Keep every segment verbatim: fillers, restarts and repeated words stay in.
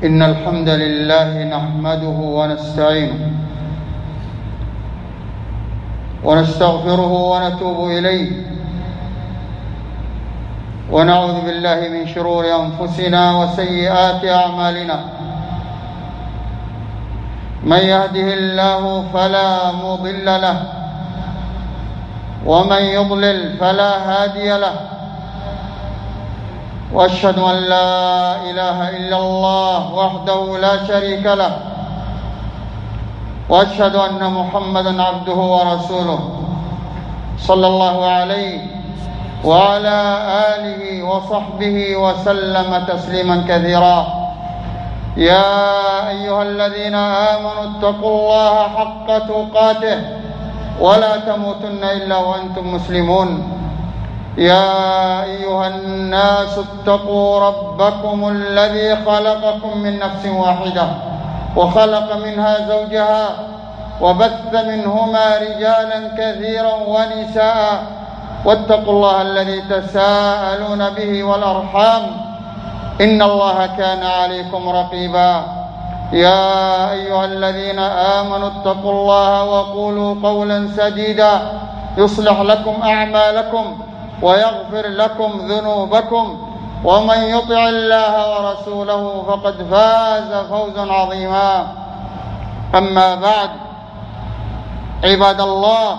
إن الحمد لله نحمده ونستعينه ونستغفره ونتوب إليه ونعوذ بالله من شرور أنفسنا وسيئات أعمالنا. من يهده الله فلا مضل له ومن يضلل فلا هادي له، وأشهد أن لا إله إلا الله وحده لا شريك له، وأشهد أن محمدًا عبده ورسوله صلى الله عليه وعلى آله وصحبه وسلم تسليمًا كثيرا. يا أيها الذين آمنوا اتقوا الله حق تقاته ولا تموتن إلا وأنتم مسلمون. يا أيها الناس اتقوا ربكم الذي خلقكم من نفس واحدة وخلق منها زوجها وبث منهما رجالا كثيرا ونساء، واتقوا الله الذي تساءلون به والأرحام إن الله كان عليكم رقيبا. يا أيها الذين آمنوا اتقوا الله وقولوا قولا سديدا يصلح لكم أعمالكم ويغفر لكم ذنوبكم، ومن يطع الله ورسوله فقد فاز فوزا عظيما. أما بعد، عباد الله،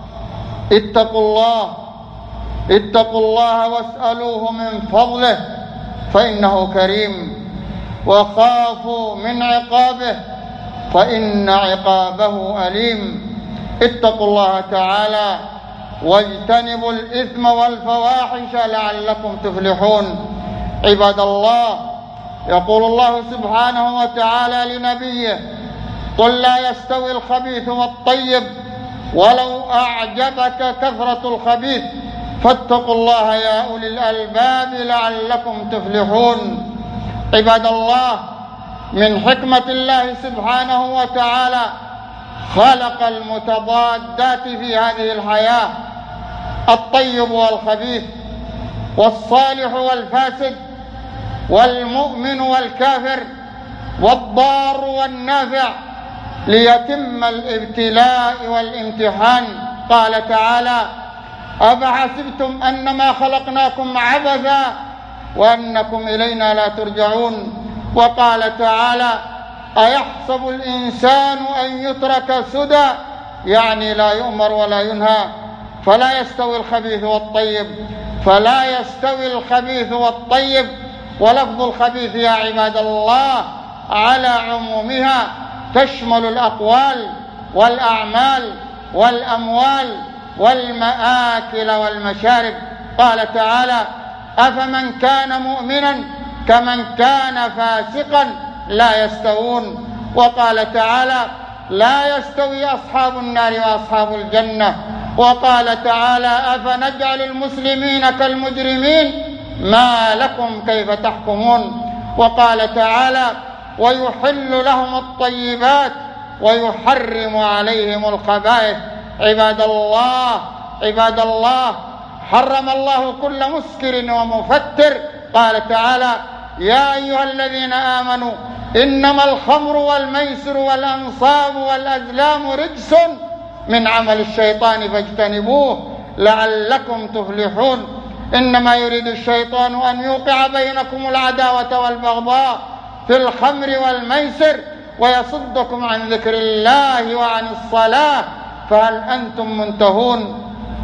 اتقوا الله اتقوا الله واسألوه من فضله فإنه كريم، وخافوا من عقابه فإن عقابه أليم. اتقوا الله تعالى واجتنبوا الإثم والفواحش لعلكم تفلحون. عباد الله، يقول الله سبحانه وتعالى لنبيه: قل لا يستوي الخبيث والطيب ولو أعجبك كثرة الخبيث فاتقوا الله يا أولي الألباب لعلكم تفلحون. عباد الله، من حكمة الله سبحانه وتعالى خلق المتضادات في هذه الحياة: الطيب والخبيث، والصالح والفاسد، والمؤمن والكافر، والضار والنافع، ليتم الابتلاء والامتحان. قال تعالى: أفحسبتم أنما خلقناكم عبثا وأنكم إلينا لا ترجعون. وقال تعالى: أيحسب الإنسان أن يترك سدى، يعني لا يؤمر ولا ينهى. فلا يستوي الخبيث والطيب فلا يستوي الخبيث والطيب ولفظ الخبيث يا عباد الله على عمومها تشمل الأقوال والأعمال والأموال والمآكل والمشارب. قال تعالى: أفمن كان مؤمنا كمن كان فاسقا لا يستوون. وقال تعالى: لا يستوي أصحاب النار وأصحاب الجنة. وقال تعالى: أفنجعل المسلمين كالمجرمين ما لكم كيف تحكمون. وقال تعالى: ويحل لهم الطيبات ويحرم عليهم الخبائث. عباد الله عباد الله حرم الله كل مسكر ومفتر. قال تعالى: يا أيها الذين آمنوا إنما الخمر والميسر والأنصاب والأزلام رجس من عمل الشيطان فاجتنبوه لعلكم تفلحون. إنما يريد الشيطان أن يوقع بينكم العداوة والبغضاء في الخمر والميسر ويصدكم عن ذكر الله وعن الصلاة فهل أنتم منتهون.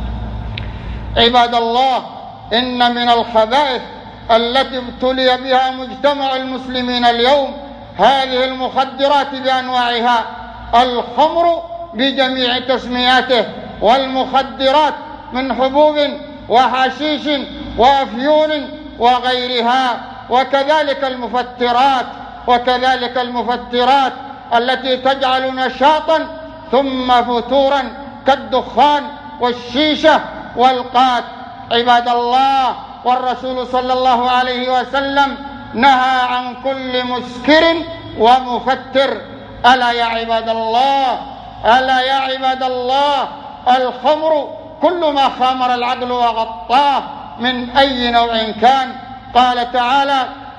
عباد الله، إن من الخبائث التي ابتلي بها مجتمع المسلمين اليوم هذه المخدرات بأنواعها: الخمر بجميع تسمياته، والمخدرات من حبوب وحشيش وأفيون وغيرها، وكذلك المفترات وكذلك المفترات التي تجعل نشاطا ثم فتورا كالدخان والشيشة والقات. عباد الله، والرسول صلى الله عليه وسلم نهى عن كل مسكر ومفتر. ألا يا عباد الله ألا يا عباد الله الخمر كل ما خامر العقل وغطاه من أي نوع كان. قال تعالى: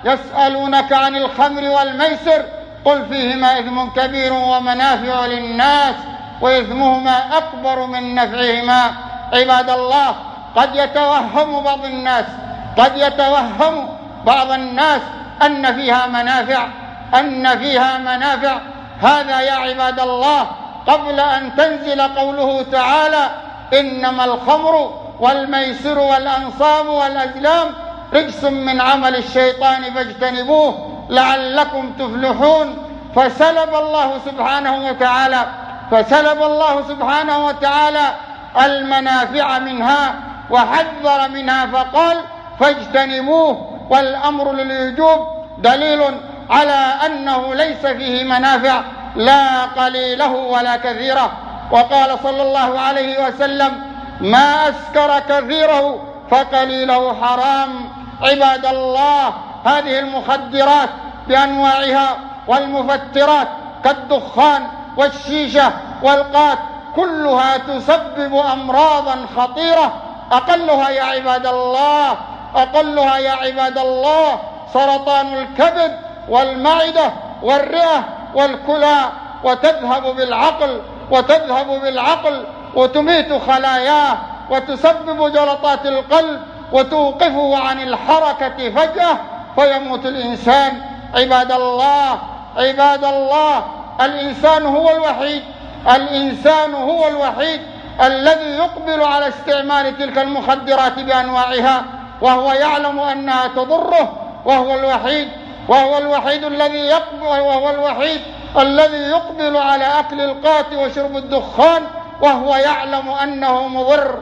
يسألونك عن الخمر والميسر قل فيهما إثم كبير ومنافع للناس وإثمهما أكبر من نفعهما. عباد الله، قد يتوهم بعض الناس قد يتوهم بعض الناس أن فيها منافع أن فيها منافع هذا يا عباد الله قبل أن تنزل قوله تعالى: إنما الخمر والميسر والأنصاب والأزلام رجس من عمل الشيطان فاجتنبوه لعلكم تفلحون. فسلب الله سبحانه وتعالى فسلب الله سبحانه وتعالى المنافع منها وحذر منها فقال: فاجتنبوه، والأمر للوجوب دليل على أنه ليس فيه منافع لا قليله ولا كثيره. وقال صلى الله عليه وسلم: ما أسكر كثيره فقليله حرام. عباد الله، هذه المخدرات بأنواعها والمفترات كالدخان والشيشة والقات كلها تسبب أمراضا خطيرة، أقلها يا عباد الله أقلها يا عباد الله سرطان الكبد والمعدة والرئة والكلى، وتذهب بالعقل وتذهب بالعقل وتميت خلاياه وتسبب جلطات القلب وتوقفه عن الحركة فجأة فيموت الإنسان. عباد الله عباد الله الإنسان هو الوحيد الإنسان هو الوحيد الذي يقبل على استعمال تلك المخدرات بأنواعها وهو يعلم أنها تضره، وهو الوحيد وهو الوحيد الذي يقبل وهو الوحيد الذي يقبل على أكل القات وشرب الدخان وهو يعلم أنه مضر.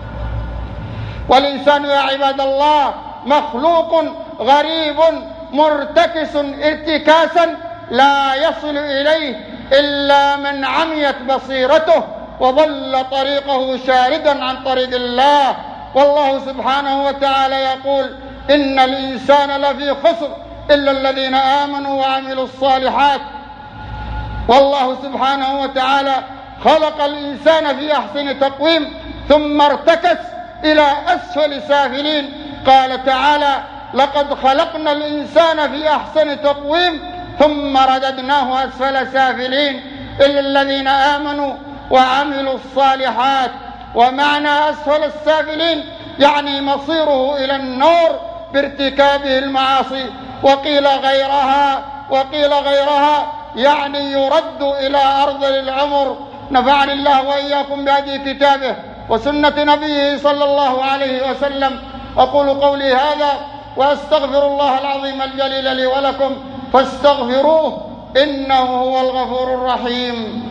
والإنسان يا عباد الله مخلوق غريب مرتكس ارتكاسا لا يصل إليه إلا من عميت بصيرته وضل طريقه شاردا عن طريق الله. والله سبحانه وتعالى يقول: إن الإنسان لفي خسر إلا الذين آمنوا وعملوا الصالحات. والله سبحانه وتعالى خلق الإنسان في أحسن تقويم ثم ارتكس إلى أسفل سافلين. قال تعالى: لقد خلقنا الإنسان في أحسن تقويم ثم رددناه أسفل سافلين إلا الذين آمنوا وعملوا الصالحات. ومعنى أسفل السافلين يعني مصيره إلى النار بارتكابه المعاصي. وقيل غيرها وقيل غيرها يعني يرد إلى أرض العمر. نفعني الله وإياكم بهدي كتابه وسنة نبيه صلى الله عليه وسلم. أقول قولي هذا وأستغفر الله العظيم الجليل لي ولكم فاستغفروه إنه هو الغفور الرحيم.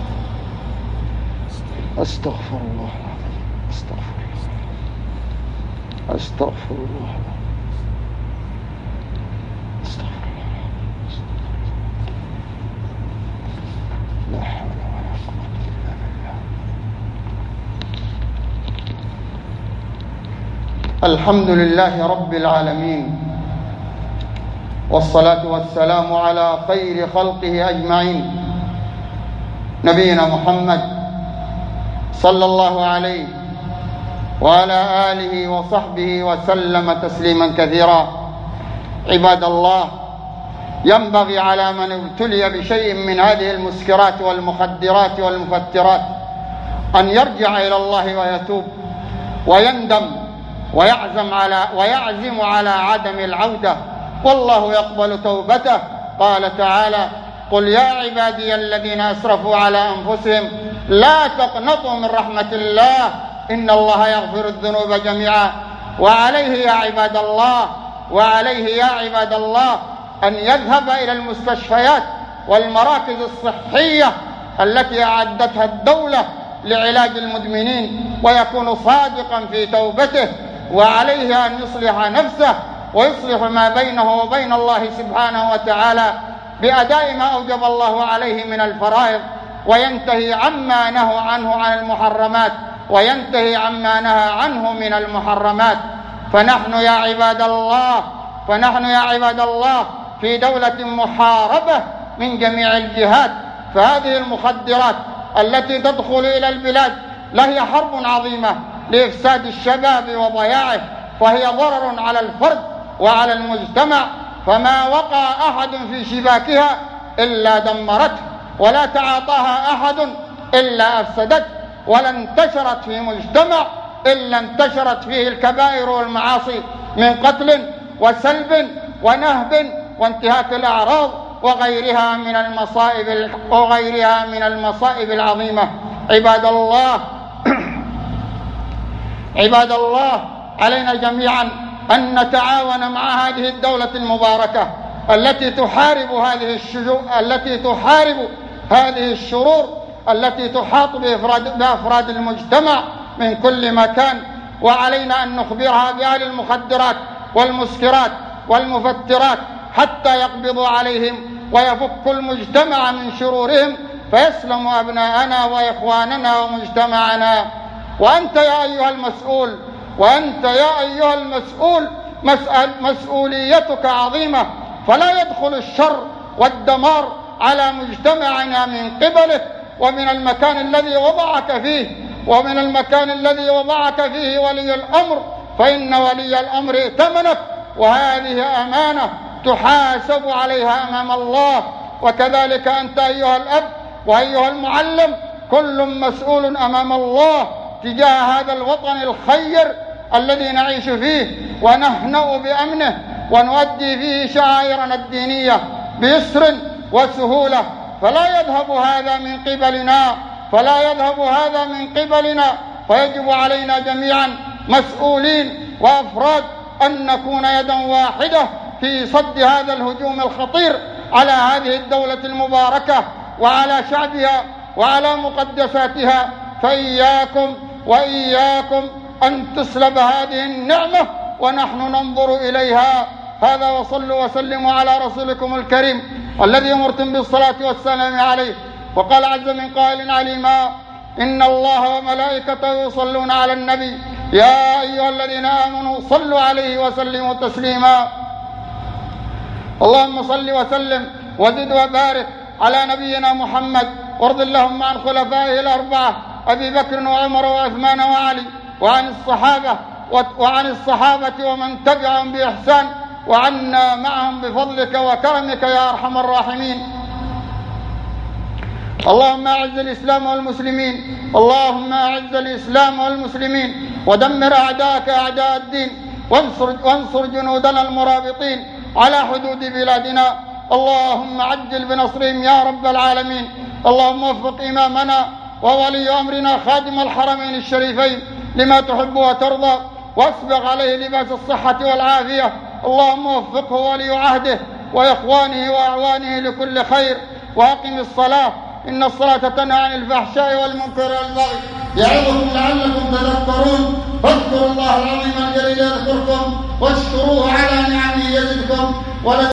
أستغفر الله أستغفر الله أستغفر الله أستغفر الله لا حول ولا قوة إلا بالله. الحمد لله رب العالمين، والصلاة والسلام على خير خلقه أجمعين، نبينا محمد صلى الله عليه وعلى آله وصحبه وسلم تسليما كثيرا. عباد الله، ينبغي على من ابتلي بشيء من هذه المسكرات والمخدرات والمفترات أن يرجع إلى الله ويتوب ويندم ويعزم على ويعزم على عدم العودة، والله يقبل توبته. قال تعالى: قل يا عبادي الذين أسرفوا على أنفسهم لا تقنطوا من رحمة الله إن الله يغفر الذنوب جميعا. وعليه يا عباد الله وعليه يا عباد الله أن يذهب إلى المستشفيات والمراكز الصحية التي أعدتها الدولة لعلاج المدمنين ويكون صادقا في توبته. وعليه أن يصلح نفسه ويصلح ما بينه وبين الله سبحانه وتعالى بأداء ما أوجب الله عليه من الفرائض، وينتهي عما نهى عنه عن المحرمات وينتهي عما نهى عنه من المحرمات. فنحن يا عباد الله فنحن يا عباد الله في دولة محاربة من جميع الجهات. فهذه المخدرات التي تدخل إلى البلاد لهي حرب عظيمة لإفساد الشباب وضياعه، فهي ضرر على الفرد وعلى المجتمع. فما وقع أحد في شباكها إلا دمرته، ولا تعاطاها أحد إلا أفسدته، ولا انتشرت في مجتمع إلا انتشرت فيه الكبائر والمعاصي من قتل وسلب ونهب وانتهاك الأعراض وغيرها من المصائب وغيرها من المصائب العظيمة. عباد الله عباد الله علينا جميعا أن نتعاون مع هذه الدولة المباركة التي تحارب هذه الشجوع التي تحارب هذه الشرور التي تحاط بأفراد, بأفراد المجتمع من كل مكان، وعلينا أن نخبرها بأهل المخدرات والمسكرات والمفترات حتى يقبضوا عليهم ويفكوا المجتمع من شرورهم فيسلم أبناءنا وإخواننا ومجتمعنا. وأنت يا أيها المسؤول وأنت يا أيها المسؤول مسؤول مسؤوليتك عظيمة، فلا يدخل الشر والدمار على مجتمعنا من قبلك ومن المكان الذي وضعك فيه ومن المكان الذي وضعك فيه ولي الأمر، فإن ولي الأمر ائتمنك، وهذه أمانة تحاسب عليها أمام الله. وكذلك أنت أيها الأب وأيها المعلم، كل مسؤول أمام الله تجاه هذا الوطن الخير الذي نعيش فيه ونهنأ بأمنه ونؤدي فيه شعائرنا الدينية بيسر وسهولة، فلا يذهب هذا من قبلنا فلا يذهب هذا من قبلنا فيجب علينا جميعا مسؤولين وأفراد أن نكون يدا واحدة في صد هذا الهجوم الخطير على هذه الدولة المباركة وعلى شعبها وعلى مقدساتها. فإياكم وإياكم أن تسلب هذه النعمة ونحن ننظر إليها. هذا، وصلوا وسلموا على رسولكم الكريم الذي أمرتم بالصلاة والسلام عليه. وقال عز من قائل عليما: إن الله وملائكته يصلون على النبي يا أيها الذين آمنوا صلوا عليه وسلموا تسليما. اللهم صل وسلم وزد وبارك على نبينا محمد، وارض اللهم عن خلفائه الأربعة أبي بكر وعمر وعثمان وعلي، وعن الصحابة وعن الصحابة ومن تبعهم بإحسان، وعنا معهم بفضلك وكرمك يا أرحم الراحمين. اللهم أعز الإسلام والمسلمين اللهم أعز الإسلام والمسلمين ودمر أعداءك أعداء الدين، وانصر, وانصر جنودنا المرابطين على حدود بلادنا. اللهم عجل بنصرهم يا رب العالمين. اللهم وفق إمامنا وولي أمرنا خادم الحرمين الشريفين لما تحب وترضى، واسبغ عليه لباس الصحة والعافية. اللهم وفقه ولي عهده وإخوانه وأعوانه لكل خير. وأقم الصلاة، إن الصلاة تنهى عن الفحشاء والمنكر والبغي، يعظكم لعلكم تذكرون. فاذكروا الله العظيم الجليل يذكركم، واشكروه على نعمه يزدكم.